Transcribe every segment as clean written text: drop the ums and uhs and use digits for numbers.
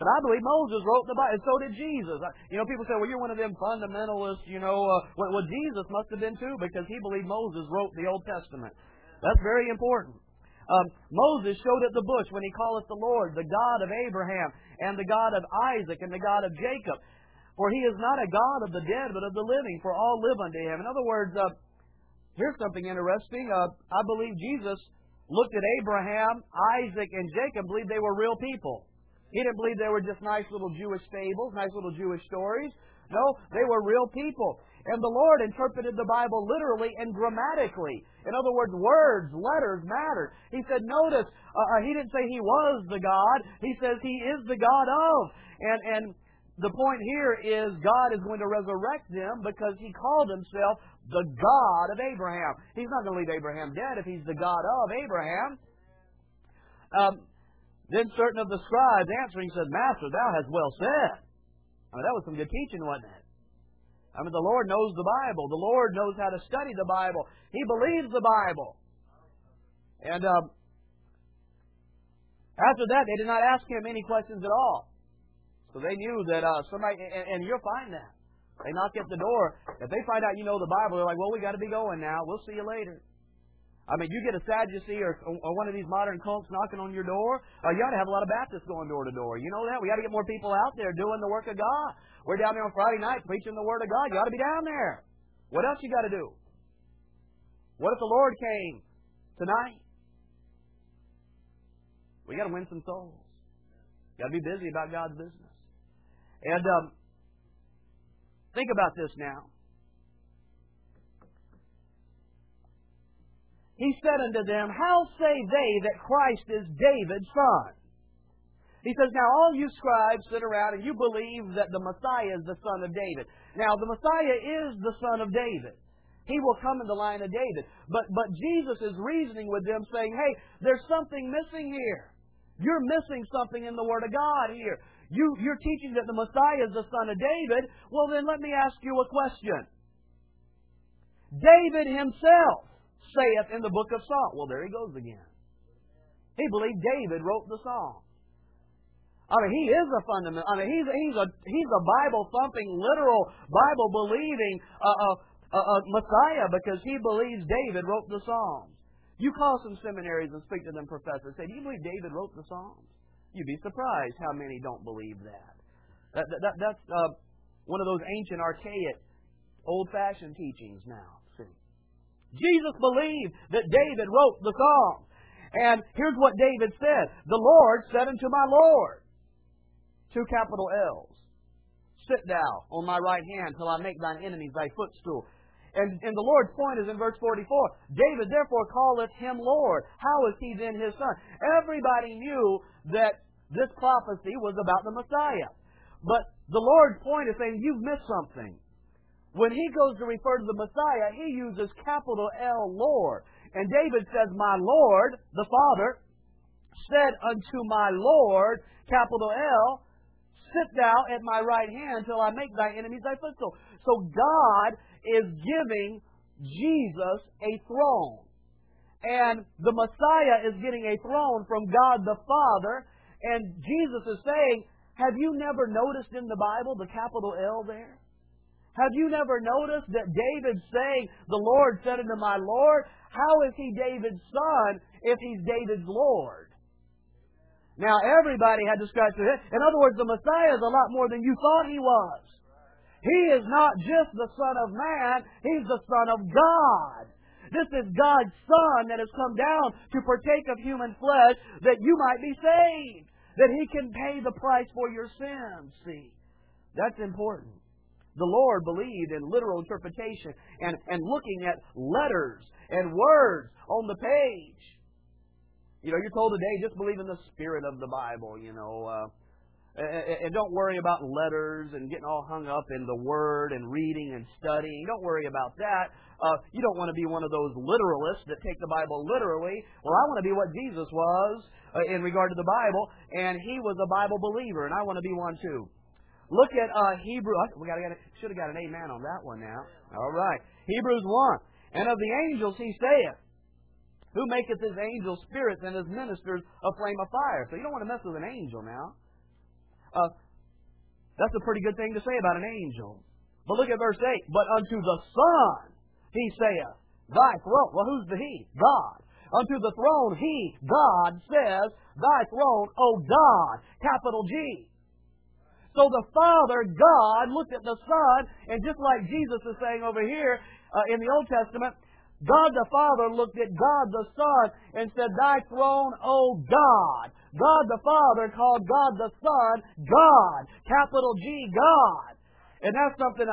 But I believe Moses wrote the Bible, and so did Jesus. People say, well, you're one of them fundamentalists, Well, Jesus must have been too, because he believed Moses wrote the Old Testament. That's very important. Moses showed at the bush when he calleth the Lord, the God of Abraham, and the God of Isaac, and the God of Jacob. For he is not a God of the dead, but of the living, for all live unto him. In other words, here's something interesting. I believe Jesus looked at Abraham, Isaac, and Jacob, believed they were real people. He didn't believe they were just nice little Jewish fables, nice little Jewish stories. No, they were real people. And the Lord interpreted the Bible literally and grammatically. In other words, words, letters mattered. He said, notice, he didn't say he was the God. He says he is the God of. And the point here is God is going to resurrect them because he called himself the God of Abraham. He's not going to leave Abraham dead if he's the God of Abraham. Then certain of the scribes answering said, Master, thou hast well said. That was some good teaching, wasn't it? The Lord knows the Bible. The Lord knows how to study the Bible. He believes the Bible. And after that, they did not ask him any questions at all. So they knew that somebody, and you'll find that. They knock at the door. If they find out you know the Bible, they're like, well, we got to be going now. We'll see you later. You get a Sadducee or one of these modern cults knocking on your door, you ought to have a lot of Baptists going door to door. You know that? We got to get more people out there doing the work of God. We're down there on Friday night preaching the Word of God. You ought to be down there. What else you got to do? What if the Lord came tonight? We got to win some souls. Got to be busy about God's business. And think about this now. He said unto them, how say they that Christ is David's son? He says, now all you scribes sit around and you believe that the Messiah is the son of David. Now the Messiah is the son of David. He will come in the line of David. But Jesus is reasoning with them saying, hey, there's something missing here. You're missing something in the Word of God here. You're teaching that the Messiah is the son of David. Well, then let me ask you a question. David himself saith in the book of Psalms. Well, there he goes again. He believed David wrote the song. He is a fundamental. He's a Bible-thumping, literal, Bible-believing Messiah because he believes David wrote the Psalms. You call some seminaries and speak to them professors. Say, do you believe David wrote the Psalms? You'd be surprised how many don't believe that. That's one of those ancient, archaic, old-fashioned teachings now. See, Jesus believed that David wrote the Psalms. And here's what David said. The Lord said unto my Lord, 2 capital L's, sit thou on my right hand till I make thine enemies thy footstool. And the Lord's point is in verse 44. David therefore calleth him Lord. How is he then his son? Everybody knew that this prophecy was about the Messiah. But the Lord's point is saying, you've missed something. When he goes to refer to the Messiah, he uses capital L, Lord. And David says, my Lord, the Father, said unto my Lord, capital L, sit thou at my right hand till I make thy enemies thy footstool. So God is giving Jesus a throne. And the Messiah is getting a throne from God the Father. And Jesus is saying, have you never noticed in the Bible the capital L there? Have you never noticed that David's saying, the Lord said unto my Lord? How is he David's son if he's David's Lord? Now everybody had to scratch their head. In other words, the Messiah is a lot more than you thought he was. He is not just the Son of Man, he's the Son of God. This is God's Son that has come down to partake of human flesh that you might be saved. That he can pay the price for your sins. See, that's important. The Lord believed in literal interpretation and looking at letters and words on the page. You're told today, just believe in the spirit of the Bible, and don't worry about letters and getting all hung up in the Word and reading and studying. Don't worry about that. You don't want to be one of those literalists that take the Bible literally. Well, I want to be what Jesus was in regard to the Bible, and he was a Bible believer, and I want to be one too. Look at Hebrews. Should have got an amen on that one now. All right. Hebrews 1. And of the angels he saith, who maketh his angels spirits and his ministers a flame of fire. So you don't want to mess with an angel now. That's a pretty good thing to say about an angel. But look at verse 8. But unto the Son He saith, Thy throne. Well, who's the He? God. Unto the throne He, God, says, Thy throne, O God. Capital G. So the Father, God, looked at the Son, and just like Jesus is saying over here in the Old Testament, God the Father looked at God the Son and said, Thy throne, O God. God the Father called God the Son, God. Capital G, God. And that's something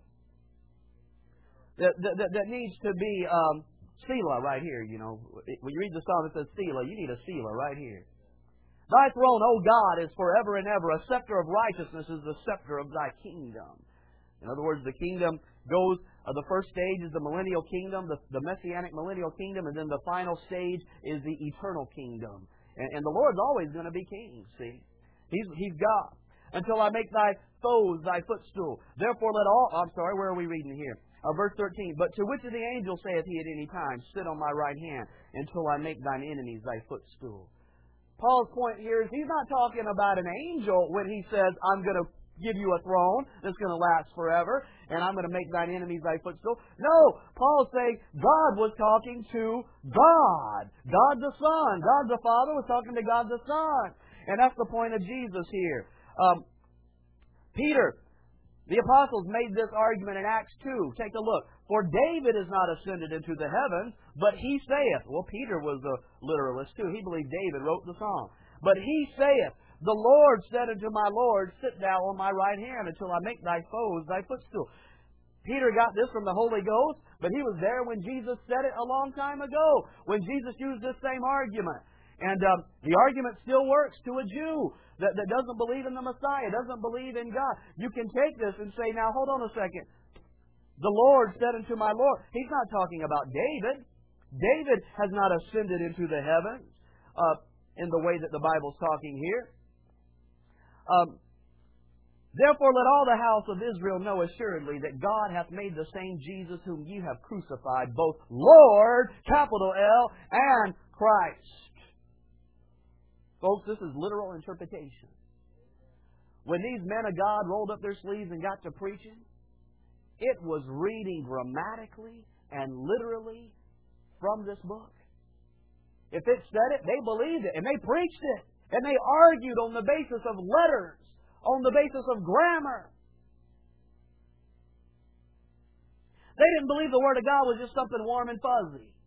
that needs to be Selah right here, you know. When you read the psalm, it says Selah. You need a Selah right here. Thy throne, O God, is forever and ever. A scepter of righteousness is the scepter of Thy kingdom. In other words, the kingdom goes, the first stage is the millennial kingdom, the messianic millennial kingdom, and then the final stage is the eternal kingdom. And the Lord's always going to be king, see. He's God. Until I make Thy foes Thy footstool. Therefore let all... where are we reading here? Verse 13. But to which of the angels saith He at any time, Sit on my right hand, until I make Thine enemies Thy footstool. Paul's point here is he's not talking about an angel when he says, I'm going to give you a throne that's going to last forever, and I'm going to make Thine enemies Thy footstool. No, Paul's saying God was talking to God. God the Son. God the Father was talking to God the Son. And that's the point of Jesus here. Peter, the apostles made this argument in Acts 2. Take a look. For David is not ascended into the heavens, but he saith. Well, Peter was a literalist too. He believed David wrote the song. But he saith, The Lord said unto my Lord, Sit thou on my right hand until I make Thy foes Thy footstool. Peter got this from the Holy Ghost, but he was there when Jesus said it a long time ago, when Jesus used this same argument. And the argument still works to a Jew that doesn't believe in the Messiah, doesn't believe in God. You can take this and say, now hold on a second. The Lord said unto my Lord. He's not talking about David. David has not ascended into the heavens in the way that the Bible's talking here. Therefore let all the house of Israel know assuredly that God hath made the same Jesus whom ye have crucified, both Lord, capital L, and Christ. Folks, this is literal interpretation. When these men of God rolled up their sleeves and got to preaching, it was reading grammatically and literally from this book. If it said it, they believed it, and they preached it, and they argued on the basis of letters, on the basis of grammar. They didn't believe the Word of God was just something warm and fuzzy.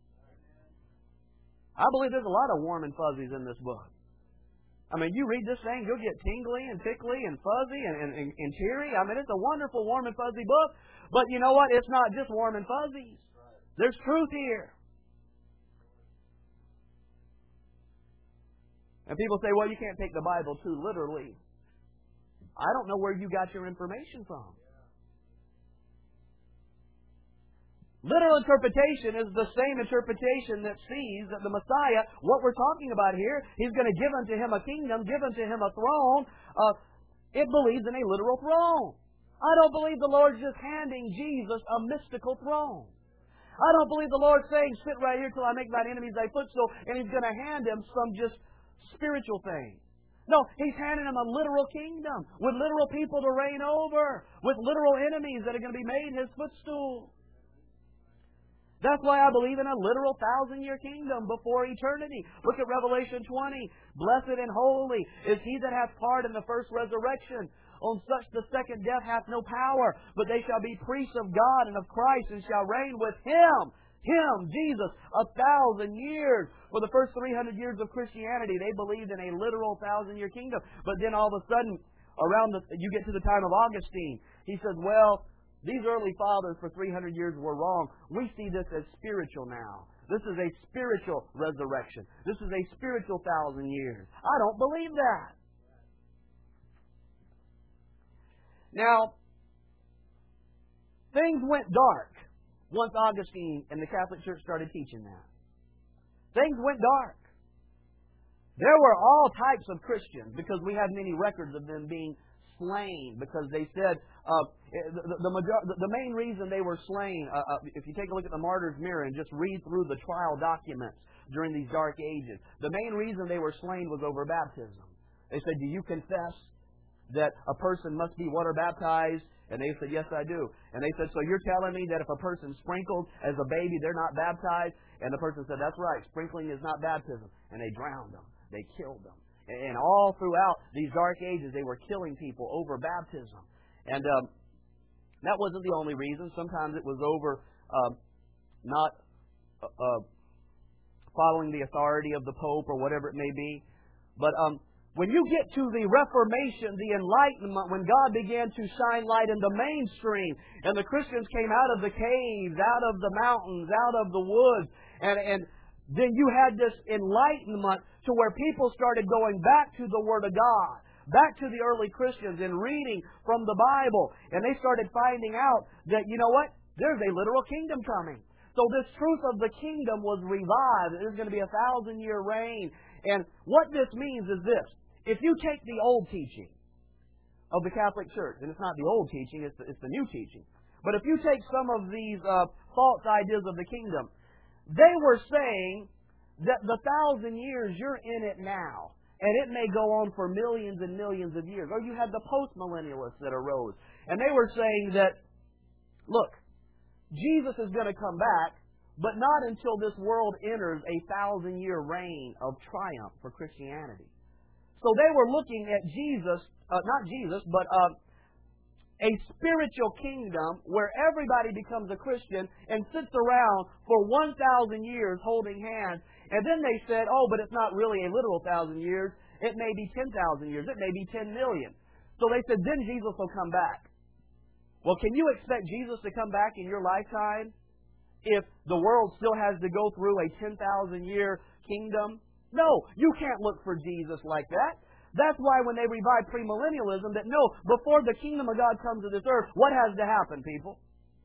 I believe there's a lot of warm and fuzzies in this book. I mean, you read this thing, you'll get tingly and tickly and fuzzy and teary. I mean, it's a wonderful warm and fuzzy book. But you know what? It's not just warm and fuzzies. There's truth here. And people say, well, you can't take the Bible too literally. I don't know where you got your information from. Literal interpretation is the same interpretation that sees that the Messiah, what we're talking about here, He's going to give unto Him a kingdom, give unto Him a throne. It believes in a literal throne. I don't believe the Lord's just handing Jesus a mystical throne. I don't believe the Lord's saying, sit right here till I make Thine enemies Thy footstool, and He's going to hand Him some just spiritual thing. No, He's handing Him a literal kingdom with literal people to reign over, with literal enemies that are going to be made His footstool. That's why I believe in a literal 1,000-year kingdom before eternity. Look at Revelation 20. Blessed and holy is he that hath part in the first resurrection. On such the second death hath no power, but they shall be priests of God and of Christ, and shall reign with Him, Jesus, 1,000 years. For the first 300 years of Christianity, they believed in a literal 1,000-year kingdom. But then all of a sudden, you get to the time of Augustine, he says, well, these early fathers for 300 years were wrong. We see this as spiritual now. This is a spiritual resurrection. This is a spiritual 1,000 years. I don't believe that. Now, things went dark once Augustine and the Catholic Church started teaching that. Things went dark. There were all types of Christians because we have many records of them being slain because they said the main reason they were slain, if you take a look at the Martyr's Mirror and just read through the trial documents during these dark ages, the main reason they were slain was over baptism. They said, do you confess that a person must be water baptized? And they said, yes, I do. And they said, so you're telling me that if a person's sprinkled as a baby, they're not baptized? And the person said, that's right. Sprinkling is not baptism. And they drowned them. They killed them. And all throughout these dark ages, they were killing people over baptism. And that wasn't the only reason. Sometimes it was over not following the authority of the Pope or whatever it may be. But when you get to the Reformation, the Enlightenment, when God began to shine light in the mainstream, and the Christians came out of the caves, out of the mountains, out of the woods, and then you had this enlightenment to where people started going back to the Word of God, back to the early Christians and reading from the Bible. And they started finding out that, you know what? There's a literal kingdom coming. So this truth of the kingdom was revived. There's going to be a 1,000-year reign. And what this means is this. If you take the old teaching of the Catholic Church, and it's not the old teaching, it's the new teaching. But if you take some of these false ideas of the kingdom, they were saying that the 1,000 years, you're in it now. And it may go on for millions and millions of years. Or you had the post-millennialists that arose. And they were saying that, look, Jesus is going to come back, but not until this world enters a 1,000-year reign of triumph for Christianity. So they were looking at Jesus, not Jesus, but a spiritual kingdom where everybody becomes a Christian and sits around for 1,000 years holding hands. And then they said, oh, but it's not really a literal 1,000 years. It may be 10,000 years. It may be 10 million. So they said, then Jesus will come back. Well, can you expect Jesus to come back in your lifetime if the world still has to go through a 10,000-year kingdom? No, you can't look for Jesus like that. That's why when they revive premillennialism, that no, before the kingdom of God comes to this earth, what has to happen, people?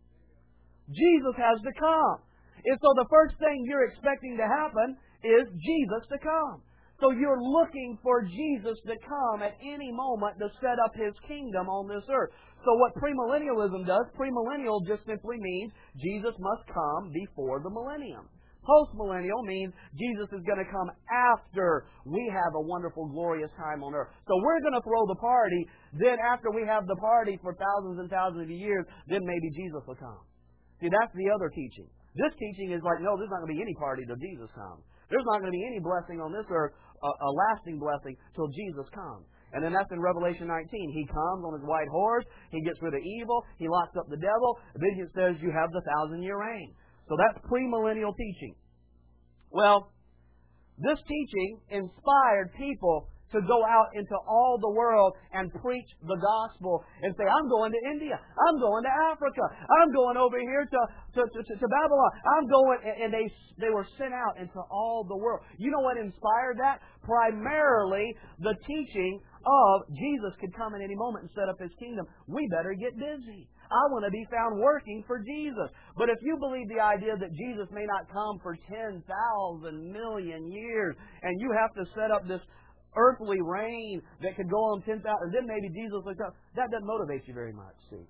Jesus has to come. And so the first thing you're expecting to happen is Jesus to come. So you're looking for Jesus to come at any moment to set up His kingdom on this earth. So what premillennialism does, premillennial just simply means Jesus must come before the millennium. Postmillennial means Jesus is going to come after we have a wonderful, glorious time on earth. So we're going to throw the party. Then after we have the party for thousands and thousands of years, then maybe Jesus will come. See, that's the other teaching. This teaching is like, no, there's not going to be any party till Jesus comes. There's not going to be any blessing on this earth, a lasting blessing, till Jesus comes. And then that's in Revelation 19. He comes on His white horse. He gets rid of evil. He locks up the devil. Then it says you have the 1,000-year reign. So that's premillennial teaching. Well, this teaching inspired people to go out into all the world and preach the gospel and say, I'm going to India. I'm going to Africa. I'm going over here to Babylon. I'm going, and they were sent out into all the world. You know what inspired that? Primarily the teaching of Jesus could come at any moment and set up His kingdom. We better get busy. I want to be found working for Jesus. But if you believe the idea that Jesus may not come for 10,000 million years, and you have to set up this earthly reign that could go on 10,000, then maybe Jesus will come, that doesn't motivate you very much, see.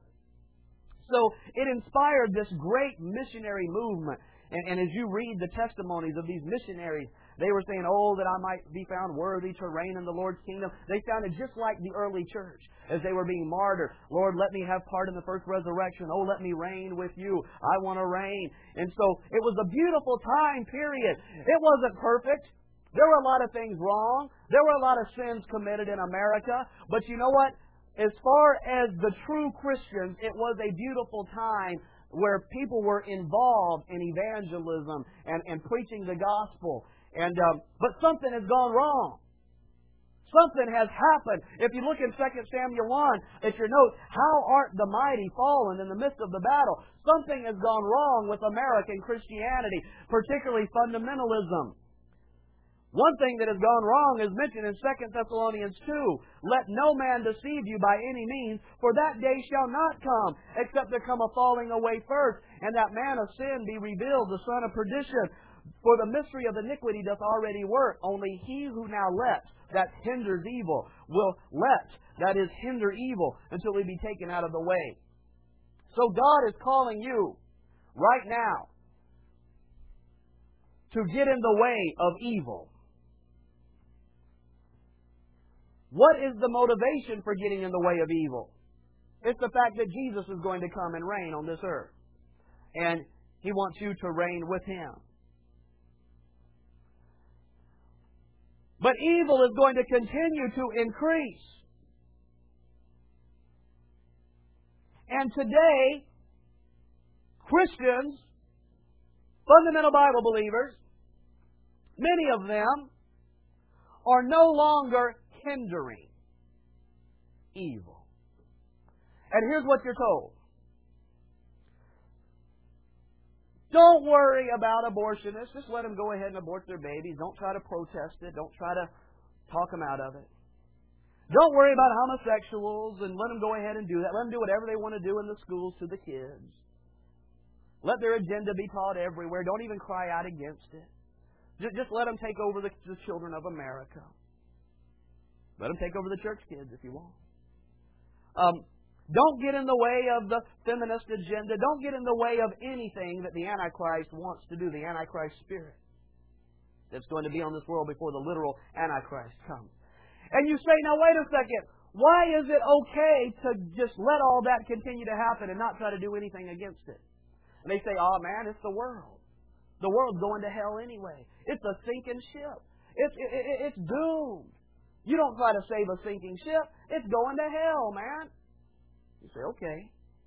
So it inspired this great missionary movement. And as you read the testimonies of these missionaries, they were saying, oh, that I might be found worthy to reign in the Lord's kingdom. They sounded just like the early church as they were being martyred. Lord, let me have part in the first resurrection. Oh, let me reign with you. I want to reign. And so it was a beautiful time period. It wasn't perfect. There were a lot of things wrong. There were a lot of sins committed in America. But you know what? As far as the true Christians, it was a beautiful time where people were involved in evangelism and preaching the gospel. But something has gone wrong. Something has happened. If you look in 2 Samuel 1, at your note, how art the mighty fallen in the midst of the battle? Something has gone wrong with American Christianity, particularly fundamentalism. One thing that has gone wrong is mentioned in 2 Thessalonians 2. Let no man deceive you by any means, for that day shall not come, except there come a falling away first, and that man of sin be revealed, the son of perdition. For the mystery of iniquity doth already work. Only he who now lets, that hinders evil, will let, that is, hinder evil, until he be taken out of the way. So God is calling you right now to get in the way of evil. What is the motivation for getting in the way of evil? It's the fact that Jesus is going to come and reign on this earth. And He wants you to reign with Him. But evil is going to continue to increase. And today, Christians, fundamental Bible believers, many of them are no longer hindering evil. And here's what you're told. Don't worry about abortionists. Just let them go ahead and abort their babies. Don't try to protest it. Don't try to talk them out of it. Don't worry about homosexuals and let them go ahead and do that. Let them do whatever they want to do in the schools to the kids. Let their agenda be taught everywhere. Don't even cry out against it. Just let them take over the children of America. Let them take over the church kids if you want. Don't get in the way of the feminist agenda. Don't get in the way of anything that the Antichrist wants to do, the Antichrist spirit that's going to be on this world before the literal Antichrist comes. And you say, now wait a second, why is it okay to just let all that continue to happen and not try to do anything against it? And they say, oh man, it's the world. The world's going to hell anyway. It's a sinking ship. It's doomed. You don't try to save a sinking ship. It's going to hell, man. You say, okay.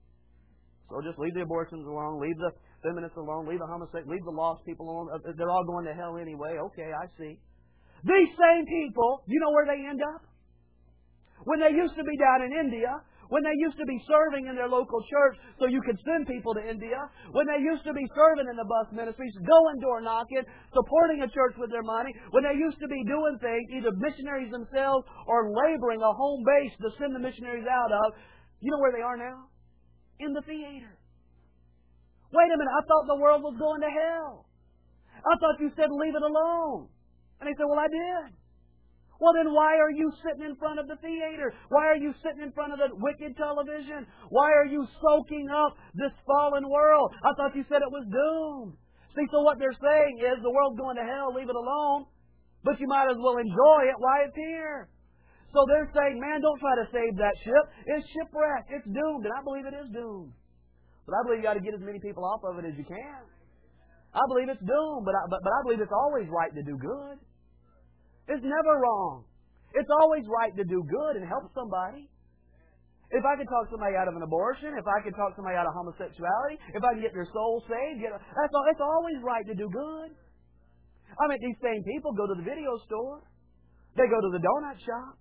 So just leave the abortions alone, leave the feminists alone, leave the homosexuals, leave the lost people alone. They're all going to hell anyway. Okay, I see. These same people, you know where they end up? When they used to be down in India, when they used to be serving in their local church so you could send people to India, when they used to be serving in the bus ministries, going door knocking, supporting a church with their money, when they used to be doing things, either missionaries themselves or laboring a home base to send the missionaries out of, you know where they are now? In the theater. Wait a minute, I thought the world was going to hell. I thought you said leave it alone. And they said, well, I did. Well, then why are you sitting in front of the theater? Why are you sitting in front of the wicked television? Why are you soaking up this fallen world? I thought you said it was doomed. See, so what they're saying is the world's going to hell, leave it alone. But you might as well enjoy it while it's here. So they're saying, man, don't try to save that ship. It's shipwrecked. It's doomed. And I believe it is doomed. But I believe you got to get as many people off of it as you can. I believe it's doomed, but I believe it's always right to do good. It's never wrong. It's always right to do good and help somebody. If I can talk somebody out of an abortion, if I can talk somebody out of homosexuality, if I can get their soul saved, it's always right to do good. I mean, these same people go to the video store. They go to the donut shop.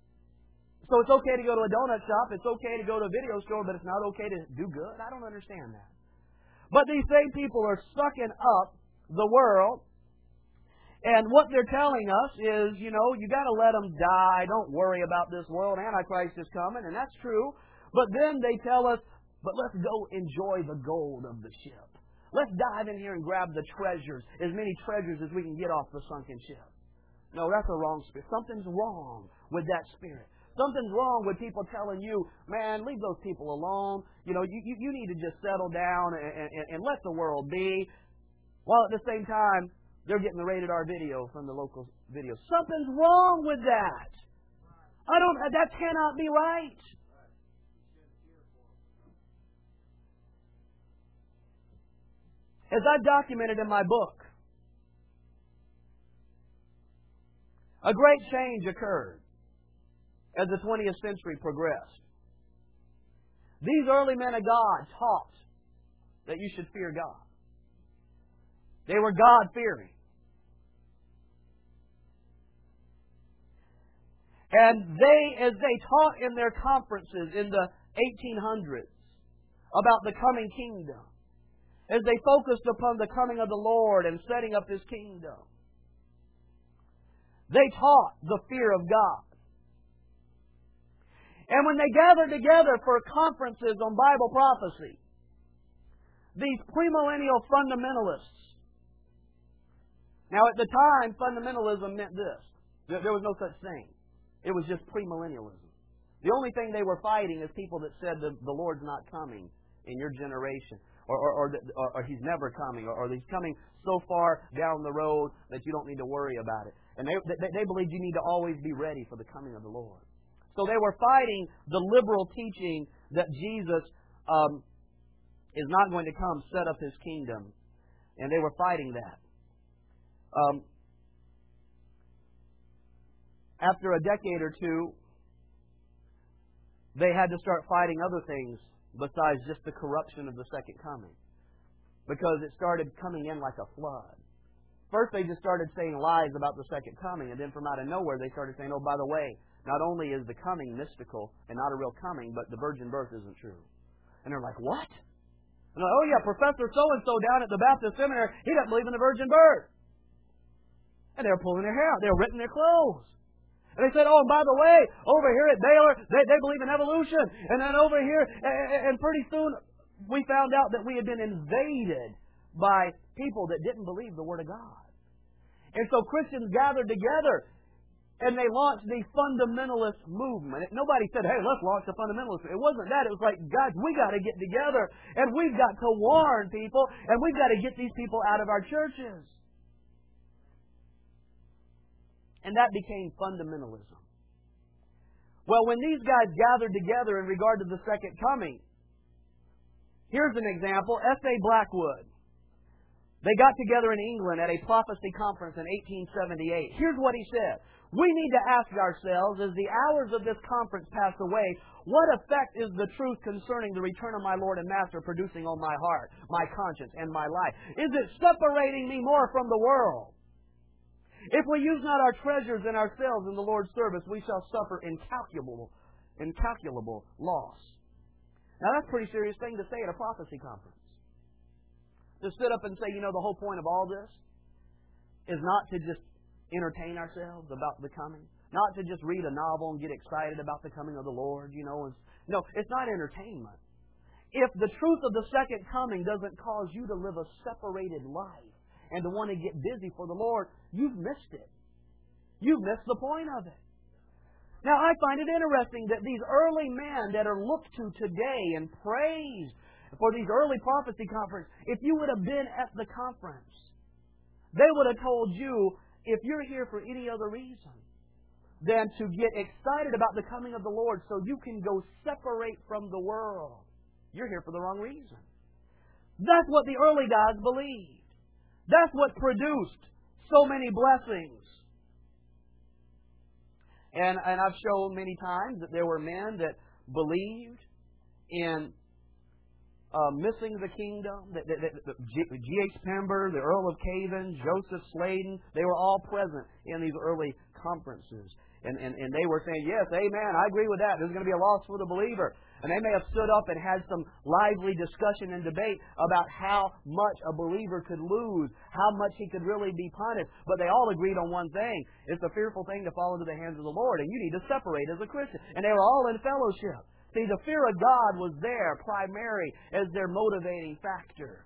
So it's okay to go to a donut shop, it's okay to go to a video store, but it's not okay to do good? I don't understand that. But these same people are sucking up the world. And what they're telling us is, you know, you got to let them die. Don't worry about this world. Antichrist is coming, and that's true. But then they tell us, but let's go enjoy the gold of the ship. Let's dive in here and grab the treasures, as many treasures as we can get off the sunken ship. No, that's a wrong spirit. Something's wrong with that spirit. Something's wrong with people telling you, man, leave those people alone. You know, you need to just settle down and let the world be. While at the same time, they're getting the rated R video from the local video. Something's wrong with that. That cannot be right. As I've documented in my book, a great change occurred as the 20th century progressed. These early men of God taught that you should fear God. They were God-fearing. And as they taught in their conferences in the 1800s about the coming kingdom, as they focused upon the coming of the Lord and setting up His kingdom, they taught the fear of God. And when they gathered together for conferences on Bible prophecy, these premillennial fundamentalists, now at the time, fundamentalism meant this. There was no such thing. It was just premillennialism. The only thing they were fighting is people that said that the Lord's not coming in your generation, or He's never coming, or He's coming so far down the road that you don't need to worry about it. And they believed you need to always be ready for the coming of the Lord. So they were fighting the liberal teaching that Jesus is not going to come set up His kingdom. And they were fighting that. After a decade or two, they had to start fighting other things besides just the corruption of the second coming. Because it started coming in like a flood. First they just started saying lies about the second coming, and then from out of nowhere they started saying, oh, by the way, not only is the coming mystical and not a real coming, but the virgin birth isn't true. And they're like, what? And they're like, oh yeah, Professor so-and-so down at the Baptist Seminary, he doesn't believe in the virgin birth. And they were pulling their hair out. They were ripping their clothes. And they said, oh, and by the way, over here at Baylor, they believe in evolution. And then over here, and pretty soon we found out that we had been invaded by people that didn't believe the Word of God. And so Christians gathered together and they launched the fundamentalist movement. Nobody said, hey, let's launch the fundamentalist. It wasn't that. It was like, guys, we got to get together and we've got to warn people and we've got to get these people out of our churches. And that became fundamentalism. Well, when these guys gathered together in regard to the second coming, here's an example. S.A. Blackwood. They got together in England at a prophecy conference in 1878. Here's what he said. We need to ask ourselves, as the hours of this conference pass away, what effect is the truth concerning the return of my Lord and Master producing on my heart, my conscience, and my life? Is it separating me more from the world? If we use not our treasures in ourselves in the Lord's service, we shall suffer incalculable loss. Now that's a pretty serious thing to say at a prophecy conference. To sit up and say, you know, the whole point of all this is not to just entertain ourselves about the coming. Not to just read a novel and get excited about the coming of the Lord, you know. No, it's not entertainment. If the truth of the second coming doesn't cause you to live a separated life and to want to get busy for the Lord, you've missed it. You've missed the point of it. Now, I find it interesting that these early men that are looked to today and praised for these early prophecy conferences, if you would have been at the conference, they would have told you, if you're here for any other reason than to get excited about the coming of the Lord so you can go separate from the world, you're here for the wrong reason. That's what the early guys believed. That's what produced so many blessings. And I've shown many times that there were men that believed in missing the kingdom. G.H. Pember, the Earl of Cavan, Joseph Sladen, they were all present in these early conferences. And they were saying, yes, amen, I agree with that. There's going to be a loss for the believer. And they may have stood up and had some lively discussion and debate about how much a believer could lose, how much he could really be punished. But they all agreed on one thing. It's a fearful thing to fall into the hands of the Lord, and you need to separate as a Christian. And they were all in fellowship. See, the fear of God was there primary as their motivating factor.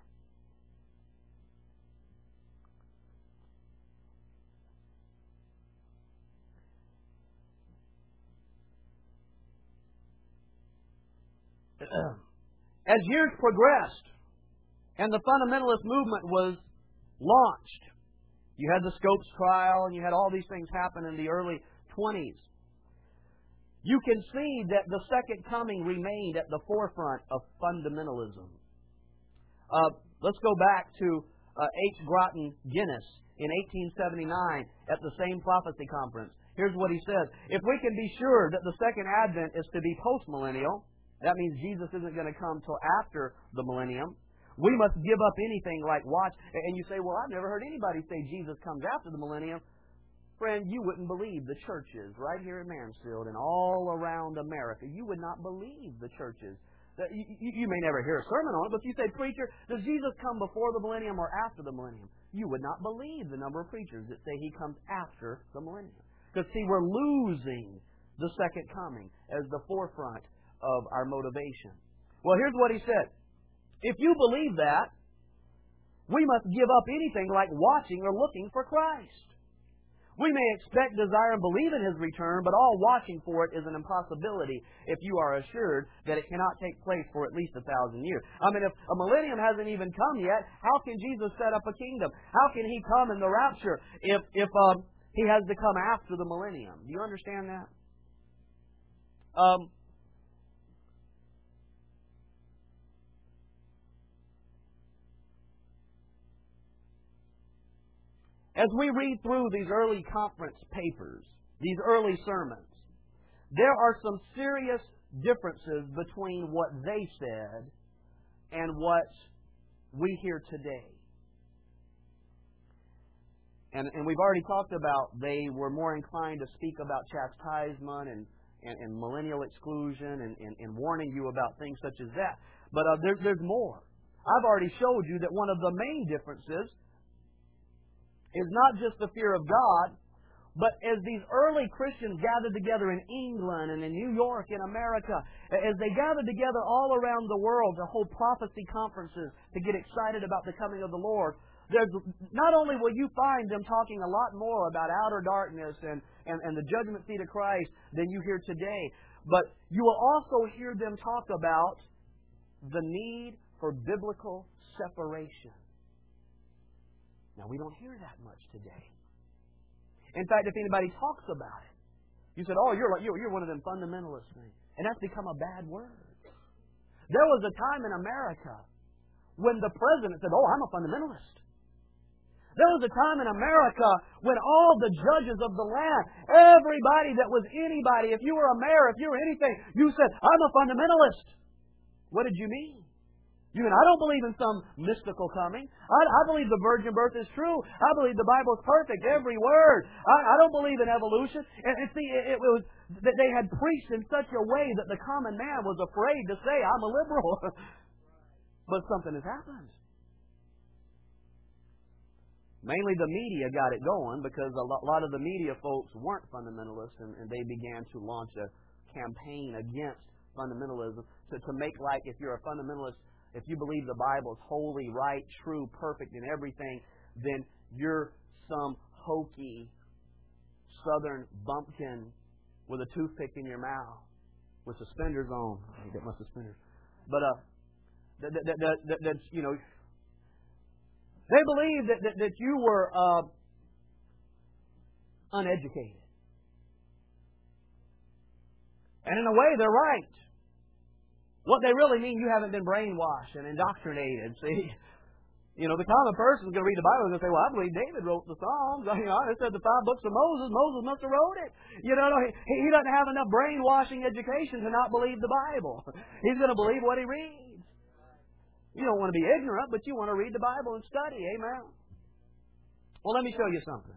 As years progressed and the fundamentalist movement was launched, you had the Scopes trial and you had all these things happen in the early 20s. You can see that the second coming remained at the forefront of fundamentalism. Let's go back to H. Groton Guinness in 1879 at the same prophecy conference. Here's what he says. If we can be sure that the second advent is to be postmillennial, that means Jesus isn't going to come till after the millennium. We must give up anything like watch. And you say, well, I've never heard anybody say Jesus comes after the millennium. Friend, you wouldn't believe the churches right here in Mansfield and all around America. You would not believe the churches. You may never hear a sermon on it, but if you say, preacher, does Jesus come before the millennium or after the millennium? You would not believe the number of preachers that say He comes after the millennium. Because, see, we're losing the second coming as the forefront of our motivation. Well, here's what he said. If you believe that, we must give up anything like watching or looking for Christ. We may expect, desire, and believe in His return, but all watching for it is an impossibility if you are assured that it cannot take place for at least 1,000 years. I mean, if a millennium hasn't even come yet, how can Jesus set up a kingdom? How can He come in the rapture if He has to come after the millennium. Do you understand that? As we read through these early conference papers, these early sermons, there are some serious differences between what they said and what we hear today. And we've already talked about they were more inclined to speak about chastisement and millennial exclusion and warning you about things such as that. But there's more. I've already showed you that one of the main differences is not just the fear of God, but as these early Christians gathered together in England and in New York, in America, as they gathered together all around the world to hold prophecy conferences to get excited about the coming of the Lord, not only will you find them talking a lot more about outer darkness and the judgment seat of Christ than you hear today, but you will also hear them talk about the need for biblical separation. Now, we don't hear that much today. In fact, if anybody talks about it, you said, "Oh, you're one of them fundamentalist things," and that's become a bad word. There was a time in America when the president said, "Oh, I'm a fundamentalist." There was a time in America when all the judges of the land, everybody that was anybody, if you were a mayor, if you were anything, you said, "I'm a fundamentalist." What did you mean? You mean, I don't believe in some mystical coming. I believe the virgin birth is true. I believe the Bible is perfect, every word. I don't believe in evolution. And see, it was that they had preached in such a way that the common man was afraid to say, "I'm a liberal." But something has happened. Mainly the media got it going because a lot of the media folks weren't fundamentalists, and they began to launch a campaign against fundamentalism to make like if you're a fundamentalist, if you believe the Bible is holy, right, true, perfect, and everything, then you're some hokey southern bumpkin with a toothpick in your mouth with suspenders on. I get my suspenders. But that's, you know, they believe that you were uneducated. And in a way, they're right. What they really mean, you haven't been brainwashed and indoctrinated. See, you know, the common person is going to read the Bible and say, "Well, I believe David wrote the Psalms. You know, it said the 5 books of Moses. Moses must have wrote it." You know, he doesn't have enough brainwashing education to not believe the Bible. He's going to believe what he reads. You don't want to be ignorant, but you want to read the Bible and study. Amen. Well, let me show you something.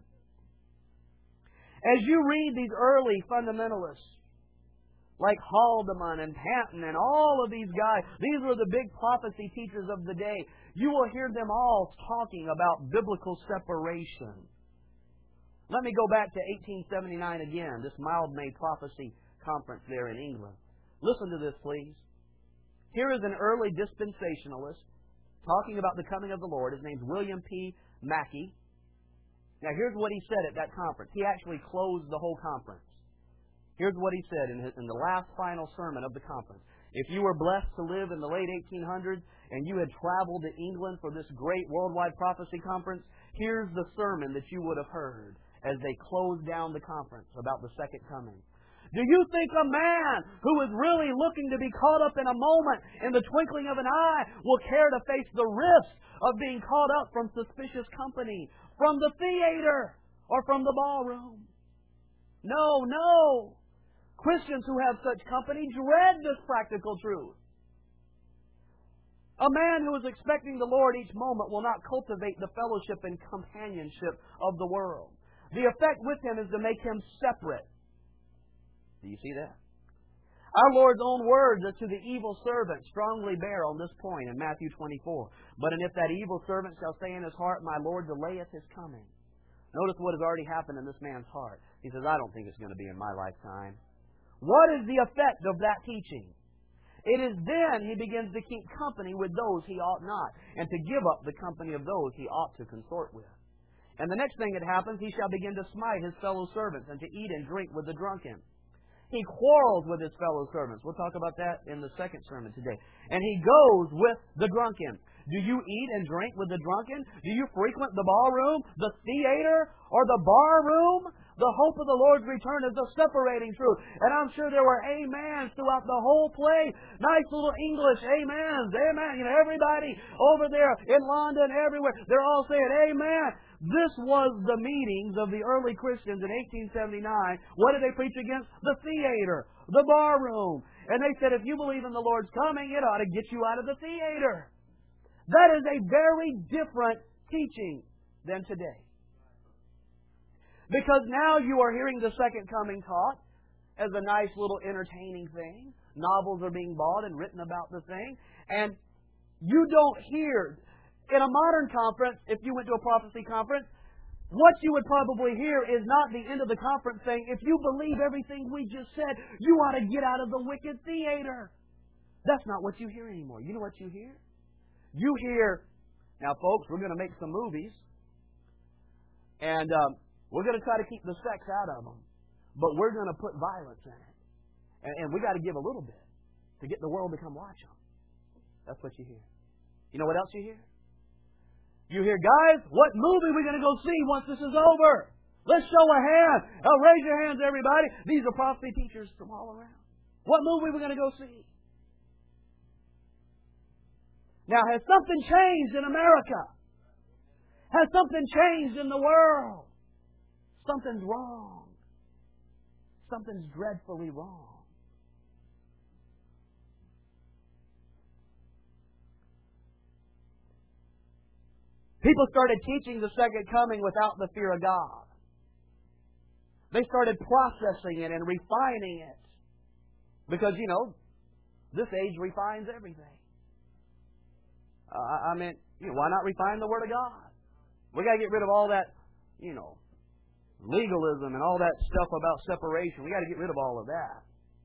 As you read these early fundamentalists, like Haldeman and Panton and all of these guys, these were the big prophecy teachers of the day. You will hear them all talking about biblical separation. Let me go back to 1879 again, this Mildmay Prophecy Conference there in England. Listen to this, please. Here is an early dispensationalist talking about the coming of the Lord. His name's William P. Mackey. Now, here's what he said at that conference. He actually closed the whole conference. Here's what he said in the last final sermon of the conference. If you were blessed to live in the late 1800s and you had traveled to England for this great worldwide prophecy conference, here's the sermon that you would have heard as they closed down the conference about the second coming. Do you think a man who is really looking to be caught up in a moment, in the twinkling of an eye, will care to face the risk of being caught up from suspicious company, from the theater, or from the ballroom? No, no. Christians who have such company dread this practical truth. A man who is expecting the Lord each moment will not cultivate the fellowship and companionship of the world. The effect with him is to make him separate. Do you see that? Our Lord's own words to the evil servant strongly bear on this point in Matthew 24. But if that evil servant shall say in his heart, "My Lord delayeth his coming." Notice what has already happened in this man's heart. He says, "I don't think it's going to be in my lifetime." What is the effect of that teaching? It is then he begins to keep company with those he ought not, and to give up the company of those he ought to consort with. And the next thing that happens, he shall begin to smite his fellow servants, and to eat and drink with the drunken. He quarrels with his fellow servants. We'll talk about that in the second sermon today. And he goes with the drunken. Do you eat and drink with the drunken? Do you frequent the ballroom, the theater, or the bar room? The hope of the Lord's return is the separating truth. And I'm sure there were amens throughout the whole play. Nice little English amens. Amen. You know, everybody over there in London, everywhere, they're all saying amen. This was the meetings of the early Christians in 1879. What did they preach against? The theater, the bar room. And they said, if you believe in the Lord's coming, it ought to get you out of the theater. That is a very different teaching than today. Because now you are hearing the second coming taught as a nice little entertaining thing. Novels are being bought and written about the thing. And you don't hear, in a modern conference, if you went to a prophecy conference, what you would probably hear is not the end of the conference saying, if you believe everything we just said, you ought to get out of the wicked theater. That's not what you hear anymore. You know what you hear? You hear, now folks, we're going to make some movies. And we're going to try to keep the sex out of them, but we're going to put violence in it. And we got to give a little bit to get the world to come watch them. That's what you hear. You know what else you hear? You hear, guys, what movie are we going to go see once this is over? Let's show a hand. Oh, raise your hands, everybody. These are prophecy teachers from all around. What movie are we going to go see? Now, has something changed in America? Has something changed in the world? Something's wrong. Something's dreadfully wrong. People started teaching the second coming without the fear of God. They started processing it and refining it. Because, you know, this age refines everything. Why not refine the Word of God? We got to get rid of all that, legalism and all that stuff about separation. We got to get rid of all of that.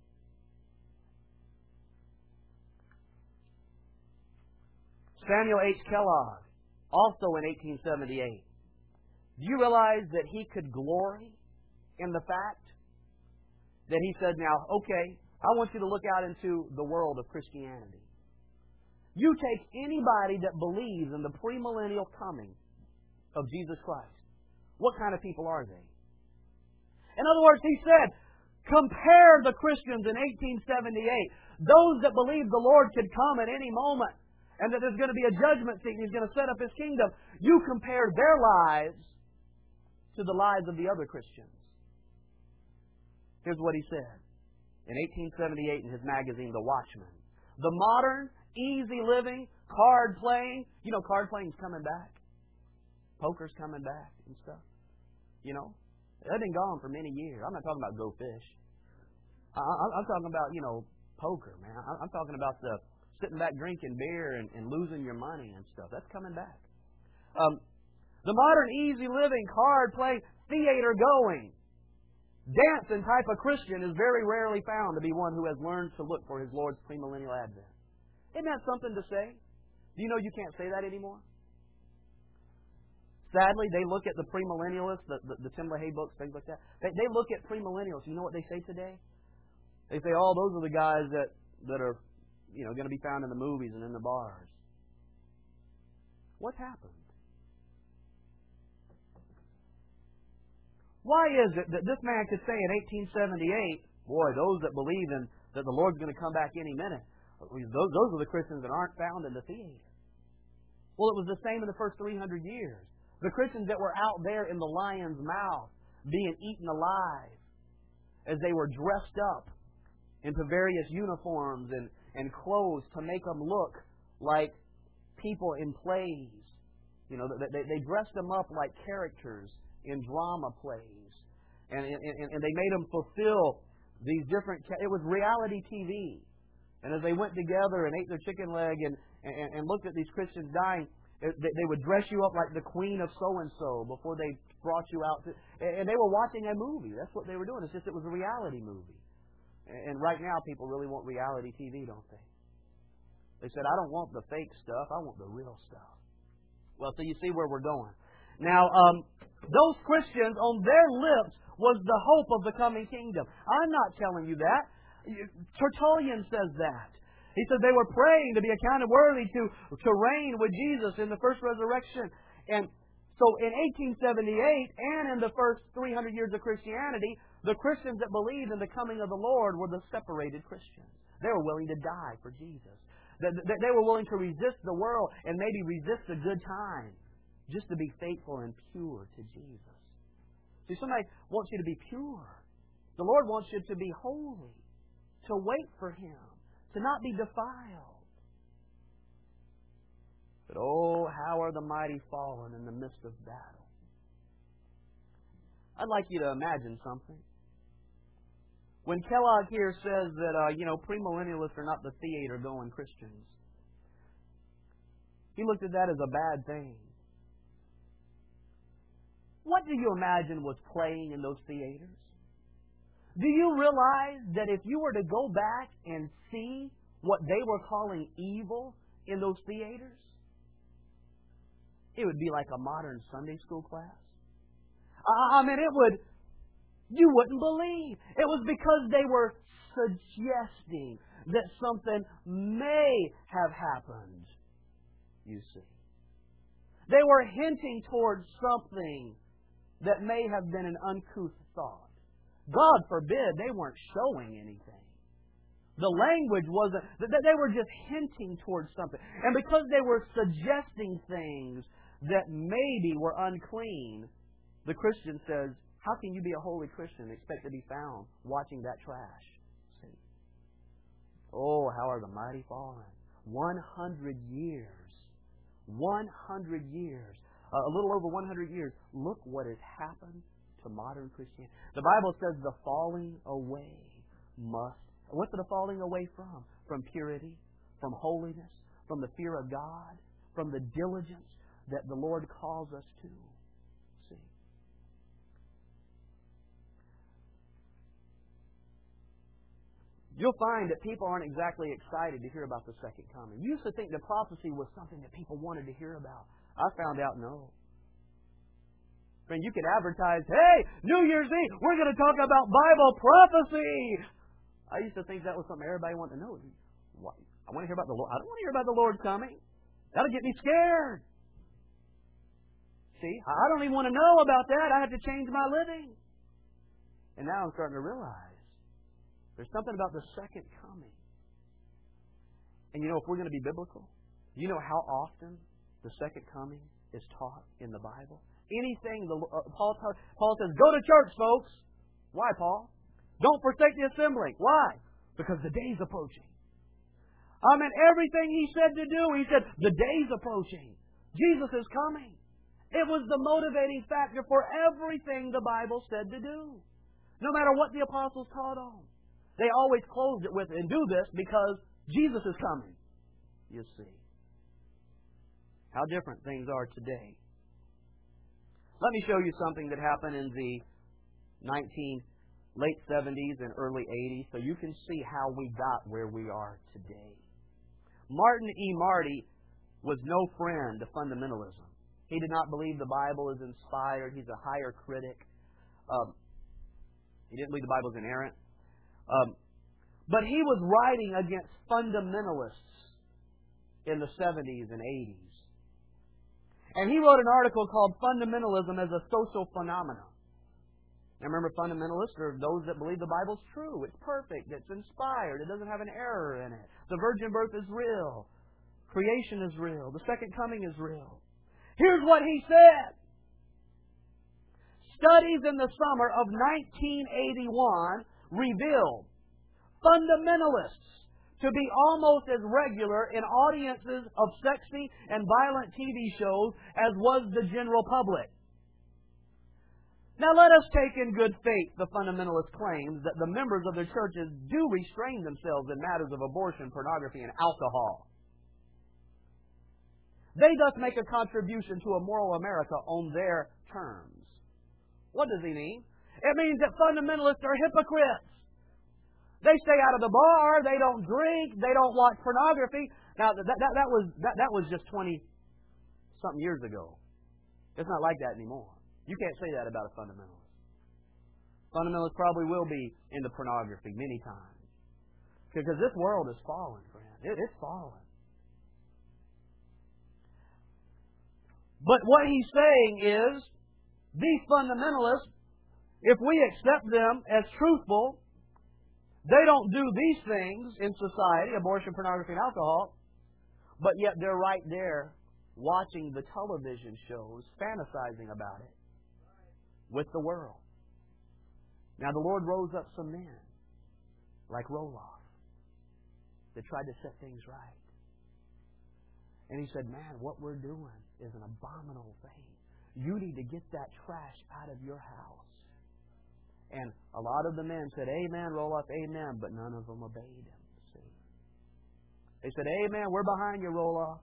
Samuel H. Kellogg, also in 1878. Do you realize that he could glory in the fact that he said, now, okay, I want you to look out into the world of Christianity. You take anybody that believes in the premillennial coming of Jesus Christ. What kind of people are they? In other words, he said, compare the Christians in 1878, those that believe the Lord could come at any moment and that there's going to be a judgment seat and He's going to set up His kingdom. You compare their lives to the lives of the other Christians. Here's what he said in 1878 in his magazine, The Watchman. The modern, easy living, card playing, card playing's coming back. Poker's coming back and stuff. They've been gone for many years. I'm not talking about Go Fish. I'm talking about, poker, man. I'm talking about the sitting back drinking beer and losing your money and stuff. That's coming back. The modern easy living, card playing, theater going, dancing type of Christian is very rarely found to be one who has learned to look for his Lord's premillennial advent. Isn't that something to say? Do you know you can't say that anymore? Sadly, they look at the premillennialists, the Tim LaHaye books, things like that. They look at premillennials. You know what they say today? They say, oh, those are the guys that are going to be found in the movies and in the bars. What's happened? Why is it that this man could say in 1878, boy, those that believe in that the Lord's going to come back any minute, those are the Christians that aren't found in the theater. Well, it was the same in the first 300 years. The Christians that were out there in the lion's mouth, being eaten alive, as they were dressed up into various uniforms and clothes to make them look like people in plays. They dressed them up like characters in drama plays. And they made them fulfill these different... It was reality TV. And as they went together and ate their chicken leg and looked at these Christians dying, they would dress you up like the queen of so-and-so before they brought you out. And they were watching a movie. That's what they were doing. It's just it was a reality movie. And right now people really want reality TV, don't they? They said, I don't want the fake stuff. I want the real stuff. Well, so you see where we're going. Now, those Christians, on their lips was the hope of the coming kingdom. I'm not telling you that. Tertullian says that. He said they were praying to be accounted worthy to reign with Jesus in the first resurrection. And so in 1878 and in the first 300 years of Christianity, the Christians that believed in the coming of the Lord were the separated Christians. They were willing to die for Jesus. They were willing to resist the world and maybe resist a good time just to be faithful and pure to Jesus. See, somebody wants you to be pure. The Lord wants you to be holy, to wait for Him, to not be defiled. But oh, how are the mighty fallen in the midst of battle. I'd like you to imagine something. When Kellogg here says that, premillennialists are not the theater-going Christians, he looked at that as a bad thing. What do you imagine was playing in those theaters? Do you realize that if you were to go back and see what they were calling evil in those theaters, it would be like a modern Sunday school class? You wouldn't believe. It was because they were suggesting that something may have happened, you see. They were hinting towards something that may have been an uncouth thought. God forbid they weren't showing anything. The language wasn't... They were just hinting towards something. And because they were suggesting things that maybe were unclean, the Christian says, how can you be a holy Christian and expect to be found watching that trash? See? Oh, how are the mighty fallen. 100 years. 100 years. A little over 100 years. Look what has happened to modern Christianity. The Bible says the falling away must... What's the falling away from? From purity, from holiness, from the fear of God, from the diligence that the Lord calls us to. See? You'll find that people aren't exactly excited to hear about the second coming. You used to think that prophecy was something that people wanted to hear about. I found out no. I mean, you could advertise, hey, New Year's Eve, we're going to talk about Bible prophecy. I used to think that was something everybody wanted to know. What? I want to hear about the Lord. I don't want to hear about the Lord coming. That'll get me scared. See, I don't even want to know about that. I have to change my living. And now I'm starting to realize there's something about the second coming. And if we're going to be biblical, do you know how often the second coming is taught in the Bible? Anything, Paul says, go to church, folks. Why, Paul? Don't forsake the assembly. Why? Because the day's approaching. Everything he said to do, he said, the day's approaching. Jesus is coming. It was the motivating factor for everything the Bible said to do. No matter what the apostles taught on. They always closed it with, and do this because Jesus is coming. You see. How different things are today. Let me show you something that happened in the late 70s and early 80s so you can see how we got where we are today. Martin E. Marty was no friend to fundamentalism. He did not believe the Bible is inspired. He's a higher critic. He didn't believe the Bible is inerrant. But he was writing against fundamentalists in the 70s and 80s. And he wrote an article called Fundamentalism as a Social Phenomenon. Now remember, fundamentalists are those that believe the Bible's true. It's perfect. It's inspired. It doesn't have an error in it. The virgin birth is real. Creation is real. The second coming is real. Here's what he said. Studies in the summer of 1981 revealed fundamentalists to be almost as regular in audiences of sexy and violent TV shows as was the general public. Now let us take in good faith the fundamentalist claims that the members of their churches do restrain themselves in matters of abortion, pornography, and alcohol. They thus make a contribution to a moral America on their terms. What does he mean? It means that fundamentalists are hypocrites. They stay out of the bar. They don't drink. They don't watch pornography. Now that was just 20-something years ago. It's not like that anymore. You can't say that about a fundamentalist. Fundamentalists probably will be into pornography many times. Because this world is fallen, friend. It's fallen. But what he's saying is, these fundamentalists, if we accept them as truthful, they don't do these things in society, abortion, pornography, and alcohol, but yet they're right there watching the television shows, fantasizing about it with the world. Now, the Lord rose up some men, like Roloff, that tried to set things right. And he said, man, what we're doing is an abominable thing. You need to get that trash out of your house. And a lot of the men said, amen, Roloff, amen, but none of them obeyed him. See? They said, amen, we're behind you, Roloff.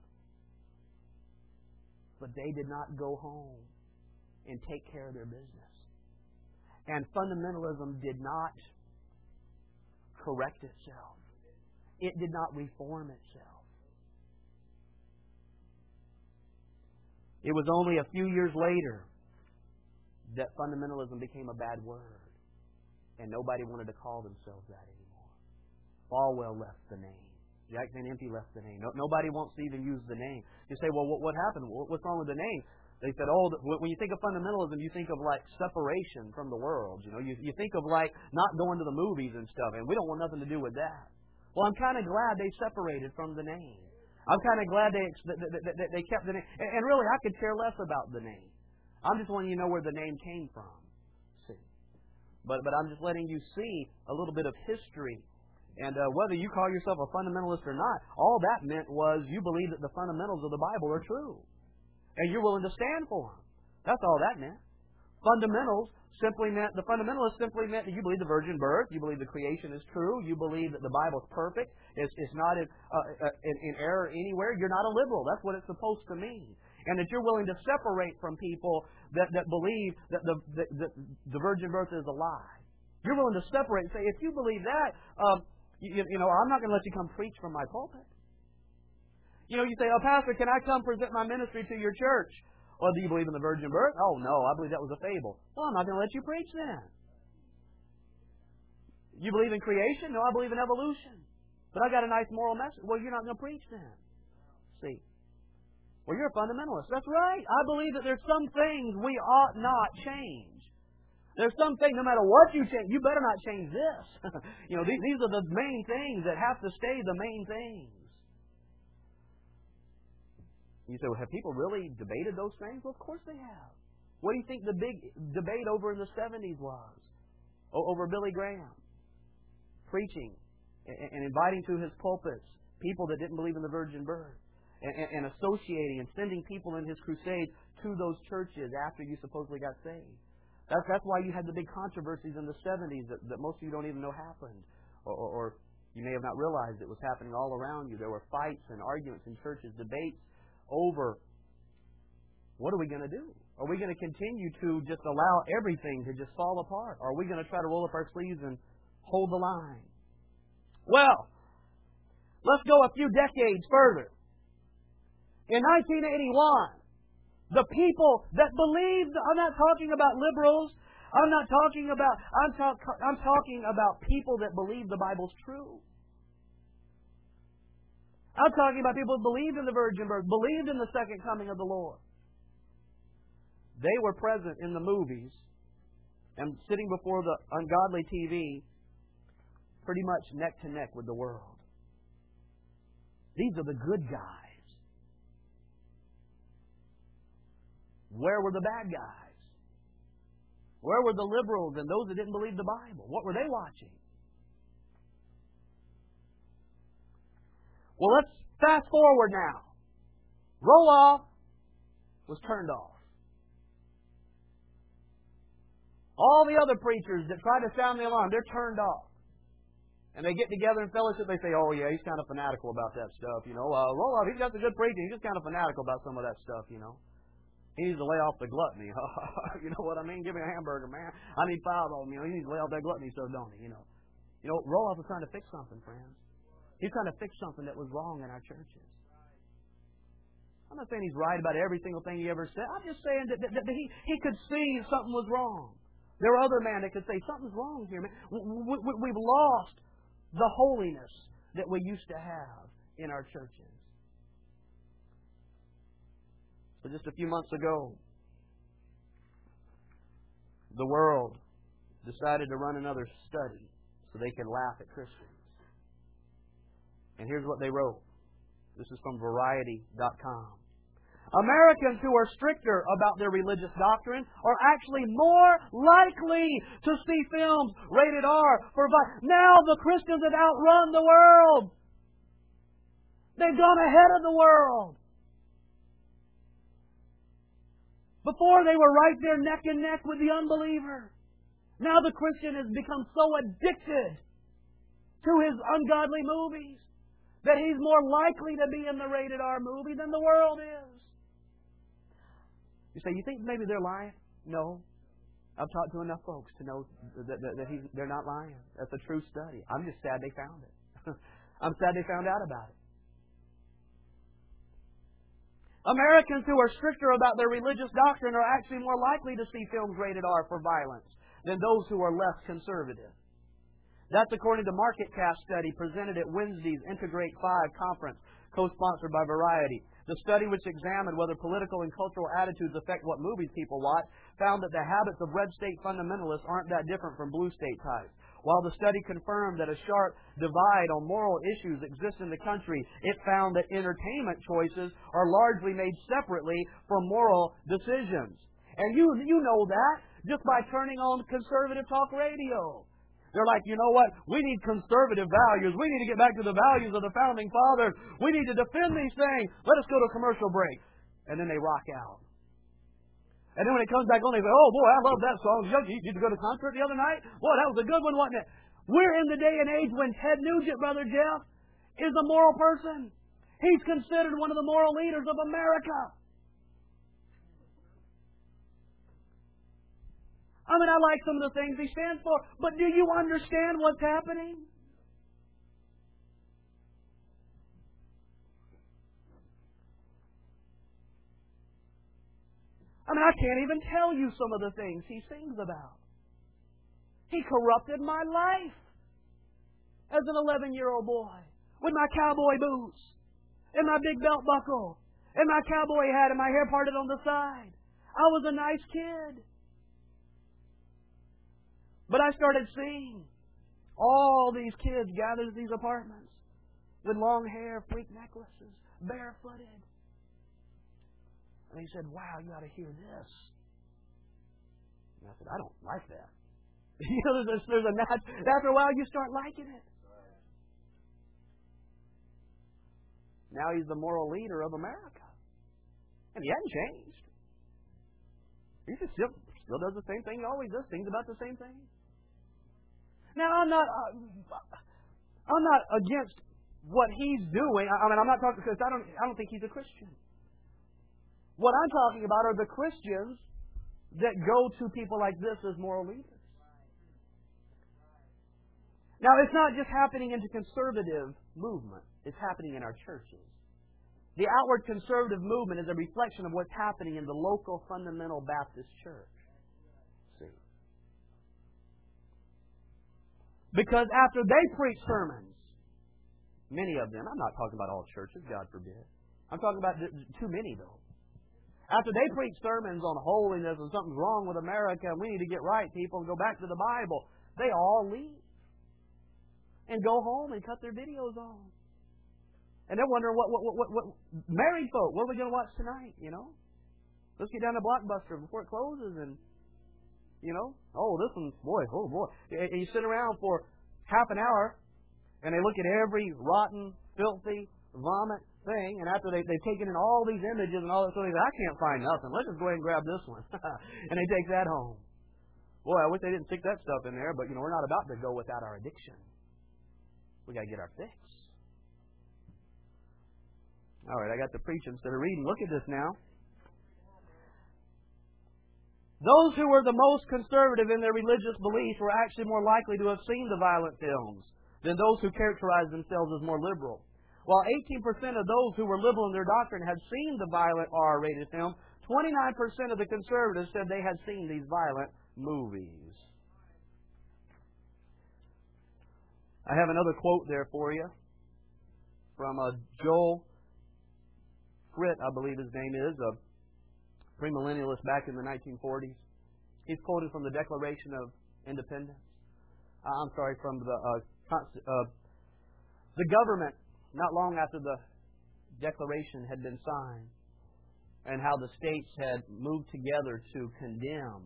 But they did not go home and take care of their business. And fundamentalism did not correct itself. It did not reform itself. It was only a few years later that fundamentalism became a bad word. And nobody wanted to call themselves that anymore. Falwell left the name. Jack Van Impe left the name. Nobody wants to even use the name. You say, well, what happened? What's wrong with the name? They said, when you think of fundamentalism, you think of like separation from the world. You know, you think of like not going to the movies and stuff, and we don't want nothing to do with that. Well, I'm kind of glad they separated from the name. I'm kind of glad they kept the name. And really, I could care less about the name. I'm just wanting you to know where the name came from. See, but I'm just letting you see a little bit of history. And whether you call yourself a fundamentalist or not, all that meant was you believe that the fundamentals of the Bible are true. And you're willing to stand for them. That's all that meant. The fundamentalist simply meant that you believe the virgin birth, you believe the creation is true, you believe that the Bible is perfect, it's not in error anywhere. You're not a liberal. That's what it's supposed to mean. And that you're willing to separate from people that believe that the virgin birth is a lie. You're willing to separate and say, if you believe that, I'm not going to let you come preach from my pulpit. You say, oh, Pastor, can I come present my ministry to your church? Well, do you believe in the virgin birth? Oh, no, I believe that was a fable. Well, I'm not going to let you preach then. You believe in creation? No, I believe in evolution. But I got a nice moral message. Well, you're not going to preach then. See? Well, you're a fundamentalist. That's right. I believe that there's some things we ought not change. There's some things, no matter what you change, you better not change this. These are the main things that have to stay the main things. You say, well, have people really debated those things? Well, of course they have. What do you think the big debate over in the 70s was? Over Billy Graham preaching and inviting to his pulpits people that didn't believe in the virgin birth and associating and sending people in his crusade to those churches after you supposedly got saved. That's why you had the big controversies in the 70s that most of you don't even know happened. Or you may have not realized it was happening all around you. There were fights and arguments in churches, debates over what are we going to do? Are we going to continue to just allow everything to just fall apart? Or are we going to try to roll up our sleeves and hold the line? Well, let's go a few decades further. In 1981, the people that believed, I'm not talking about liberals, I'm talking about people that believe the Bible's true. I'm talking about people who believed in the virgin birth, believed in the second coming of the Lord. They were present in the movies and sitting before the ungodly TV pretty much neck to neck with the world. These are the good guys. Where were the bad guys? Where were the liberals and those that didn't believe the Bible? What were they watching? Well, let's fast forward now. Roloff was turned off. All the other preachers that try to sound the alarm, they're turned off. And they get together in fellowship, they say, oh yeah, he's kind of fanatical about that stuff, Roloff, he's got the good preaching, he's just kind of fanatical about some of that stuff, He needs to lay off the gluttony. You know what I mean? Give me a hamburger, man. I need 5 of them. He needs to lay off that gluttony stuff, don't he? Roloff was trying to fix something, friends. He's trying to fix something that was wrong in our churches. I'm not saying he's right about every single thing he ever said. I'm just saying that he could see something was wrong. There were other men that could say, something's wrong here, man. We've lost the holiness that we used to have in our churches. So just a few months ago, the world decided to run another study so they could laugh at Christians. And here's what they wrote. This is from Variety.com. Americans who are stricter about their religious doctrine are actually more likely to see films rated R for violence. Now the Christians have outrun the world. They've gone ahead of the world. Before they were right there neck and neck with the unbeliever. Now the Christian has become so addicted to his ungodly movies that he's more likely to be in the rated R movie than the world is. You say, you think maybe they're lying? No. I've talked to enough folks to know that they're not lying. That's a true study. I'm just sad they found it. I'm sad they found out about it. Americans who are stricter about their religious doctrine are actually more likely to see films rated R for violence than those who are less conservative. That's according to MarketCast study presented at Wednesday's Integrate 5 conference, co-sponsored by Variety. The study, which examined whether political and cultural attitudes affect what movies people watch, found that the habits of red state fundamentalists aren't that different from blue state types. While the study confirmed that a sharp divide on moral issues exists in the country, it found that entertainment choices are largely made separately from moral decisions. And you know that just by turning on conservative talk radio. They're like, you know what? We need conservative values. We need to get back to the values of the Founding Fathers. We need to defend these things. Let us go to a commercial break. And then they rock out. And then when it comes back on, they say, oh boy, I love that song. Did you go to concert the other night? Boy, that was a good one, wasn't it? We're in the day and age when Ted Nugent, Brother Jeff, is a moral person. He's considered one of the moral leaders of America. I mean, I like some of the things he stands for, but do you understand what's happening? I mean, I can't even tell you some of the things he sings about. He corrupted my life as an 11-year-old boy with my cowboy boots and my big belt buckle and my cowboy hat and my hair parted on the side. I was a nice kid. But I started seeing all these kids gathered at these apartments with long hair, freak necklaces, barefooted. And he said, wow, you ought to hear this. And I said, I don't like that. You know, after a while you start liking it. Now he's the moral leader of America. And he hasn't changed. He still does the same thing he always does, things about the same thing. Now, I'm not against what he's doing. I mean, I'm not talking because I don't think he's a Christian. What I'm talking about are the Christians that go to people like this as moral leaders. Now, it's not just happening in the conservative movement. It's happening in our churches. The outward conservative movement is a reflection of what's happening in the local fundamental Baptist church. Because after they preach sermons, many of them, I'm not talking about all churches, God forbid. I'm talking about too many, though. After they preach sermons on holiness and something's wrong with America and we need to get right, people, and go back to the Bible, they all leave and go home and cut their videos on. And they're wondering what married folk, what are we going to watch tonight, you know? Let's get down to Blockbuster before it closes and you know, oh, this one, boy, oh, boy. And you sit around for half an hour, and they look at every rotten, filthy, vomit thing, and after they've taken in all these images and all that, so they say, I can't find nothing. Let's just go ahead and grab this one. And they take that home. Boy, I wish they didn't stick that stuff in there, but, you know, we're not about to go without our addiction. We got to get our fix. All right, I got to preach instead of reading. Look at this now. Those who were the most conservative in their religious beliefs were actually more likely to have seen the violent films than those who characterized themselves as more liberal. While 18% of those who were liberal in their doctrine had seen the violent R-rated film, 29% of the conservatives said they had seen these violent movies. I have another quote there for you from Joel Fritt, I believe his name is, a premillennialist back in the 1940s. He's quoted from the Declaration of Independence. From the government, not long after the Declaration had been signed, and how the states had moved together to condemn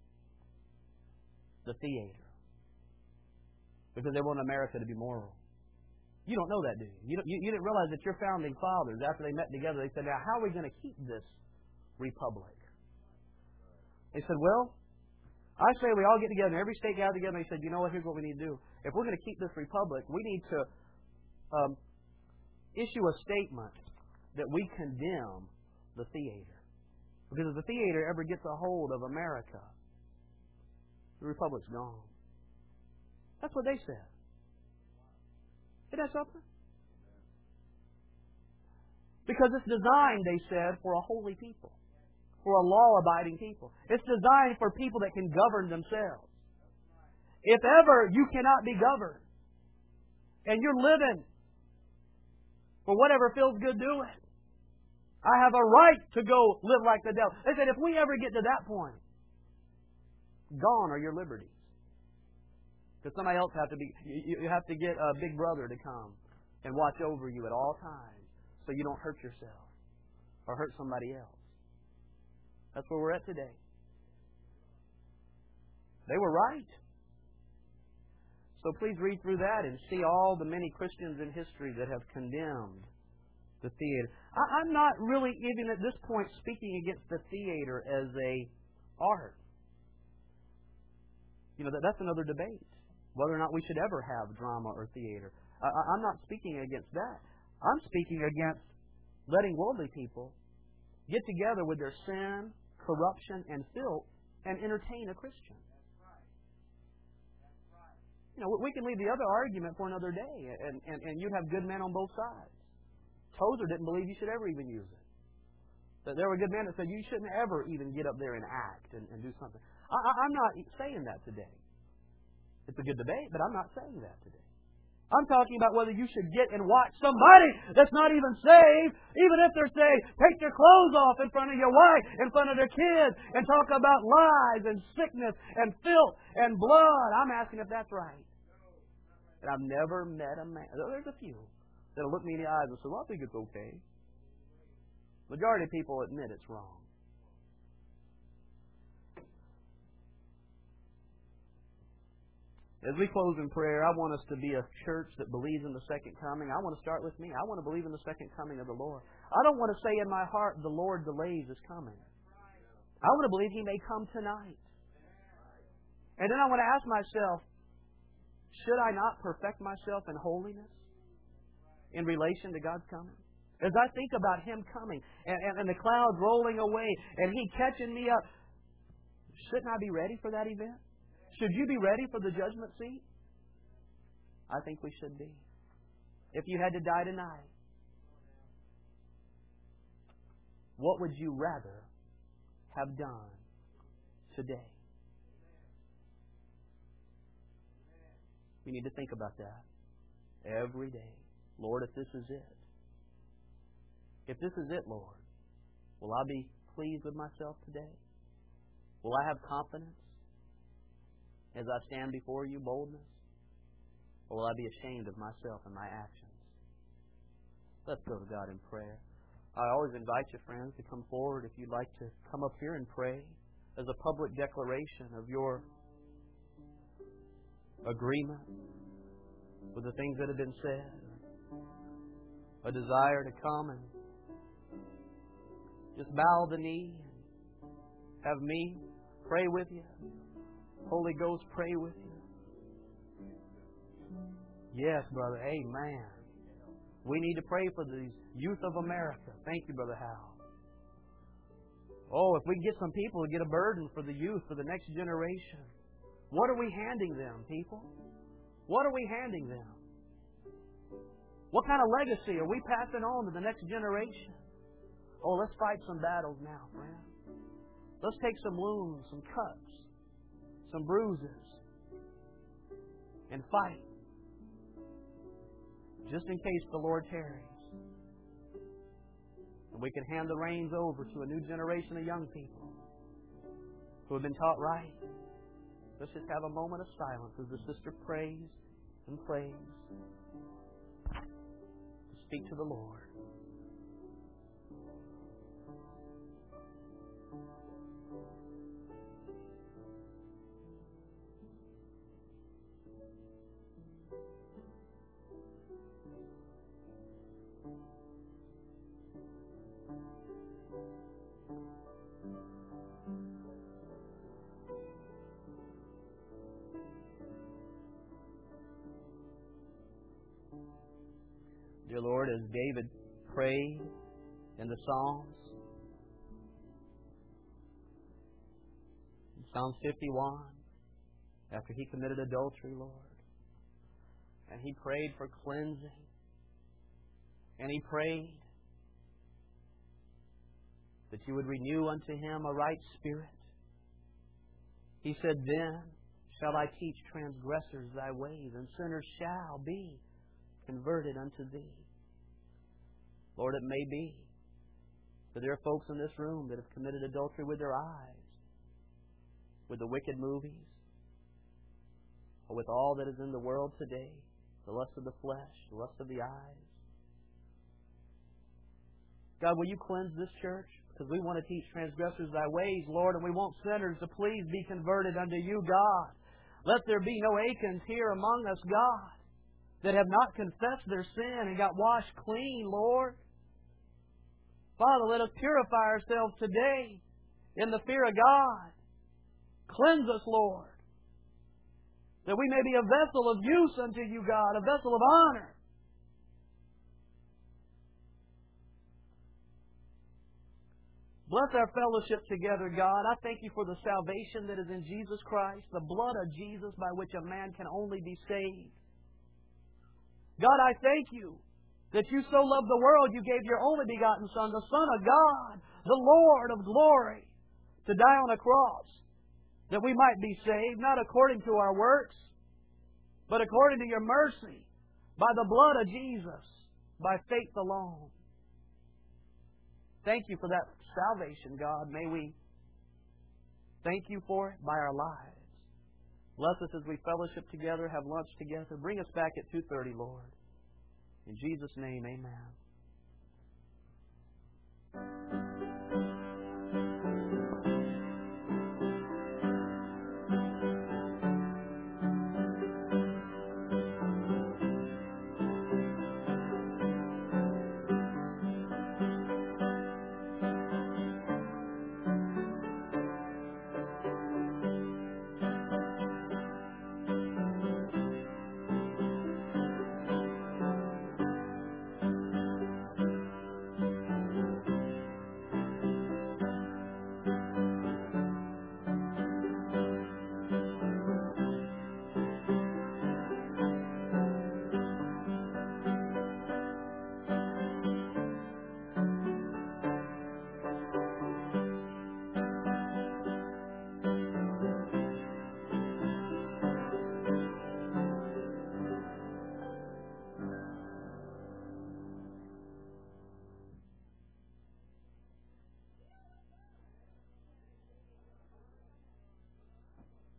the theater because they wanted America to be moral. You don't know that, do you? You didn't realize that your founding fathers, after they met together, they said, now, how are we going to keep this republic? They said, well, I say we all get together, and every state gathered together, and they said, you know what, here's what we need to do. If we're going to keep this republic, we need to issue a statement that we condemn the theater. Because if the theater ever gets a hold of America, the republic's gone. That's what they said. Isn't that something? Because it's designed, they said, for a holy people. For a law-abiding people. It's designed for people that can govern themselves. If ever you cannot be governed, and you're living for whatever feels good doing, I have a right to go live like the devil. They said, if we ever get to that point, gone are your liberties. Because somebody else you have to get a big brother to come and watch over you at all times so you don't hurt yourself or hurt somebody else. That's where we're at today. They were right. So please read through that and see all the many Christians in history that have condemned the theater. I'm not really even at this point speaking against the theater as a art. That's another debate, whether or not we should ever have drama or theater. I'm not speaking against that. I'm speaking against letting worldly people get together with their sin, corruption, and filth and entertain a Christian. We can leave the other argument for another day, and you'd have good men on both sides. Tozer didn't believe you should ever even use it. But there were good men that said you shouldn't ever even get up there and act and do something. I'm not saying that today. It's a good debate, but I'm not saying that today. I'm talking about whether you should get and watch somebody that's not even saved, even if they're saved, take their clothes off in front of your wife, in front of their kids, and talk about lies and sickness and filth and blood. I'm asking if that's right. And I've never met a man. There's a few that'll look me in the eyes and say, well, I think it's okay. Majority of people admit it's wrong. As we close in prayer, I want us to be a church that believes in the second coming. I want to start with me. I want to believe in the second coming of the Lord. I don't want to say in my heart, the Lord delays His coming. I want to believe He may come tonight. And then I want to ask myself, should I not perfect myself in holiness in relation to God's coming? As I think about Him coming and the clouds rolling away and He catching me up, shouldn't I be ready for that event? Should you be ready for the judgment seat? I think we should be. If you had to die tonight, what would you rather have done today? We need to think about that every day. Lord, if this is it. If this is it, Lord, will I be pleased with myself today? Will I have confidence as I stand before you, boldness? Or will I be ashamed of myself and my actions? Let's go to God in prayer. I always invite you, friends, to come forward if you'd like to come up here and pray as a public declaration of your agreement with the things that have been said. A desire to come and just bow the knee and have me pray with you. Holy Ghost, pray with you. Yes, brother. Amen. We need to pray for the youth of America. Thank you, Brother Hal. Oh, if we can get some people to get a burden for the youth, for the next generation. What are we handing them, people? What are we handing them? What kind of legacy are we passing on to the next generation? Oh, let's fight some battles now, friend. Let's take some wounds, some cuts, some bruises, and fight. Just in case the Lord tarries. And we can hand the reins over to a new generation of young people who have been taught right. Let's just have a moment of silence as the sister prays and prays. Speak to the Lord. Dear Lord, as David prayed in the Psalms, in Psalm 51, after he committed adultery, Lord, and he prayed for cleansing, and he prayed that you would renew unto him a right spirit. He said, then shall I teach transgressors thy ways, and sinners shall be converted unto thee. Lord, it may be that there are folks in this room that have committed adultery with their eyes, with the wicked movies, or with all that is in the world today, the lust of the flesh, the lust of the eyes. God, will you cleanse this church? Because we want to teach transgressors thy ways, Lord, and we want sinners to please be converted unto you, God. Let there be no Achans here among us, God, that have not confessed their sin and got washed clean, Lord. Father, let us purify ourselves today in the fear of God. Cleanse us, Lord, that we may be a vessel of use unto you, God, a vessel of honor. Bless our fellowship together, God. I thank you for the salvation that is in Jesus Christ, the blood of Jesus by which a man can only be saved. God, I thank you that you so loved the world you gave your only begotten Son, the Son of God, the Lord of glory, to die on a cross, that we might be saved, not according to our works, but according to your mercy, by the blood of Jesus, by faith alone. Thank you for that salvation, God. May we thank you for it by our lives. Bless us as we fellowship together, have lunch together. Bring us back at 2:30, Lord. In Jesus' name, amen.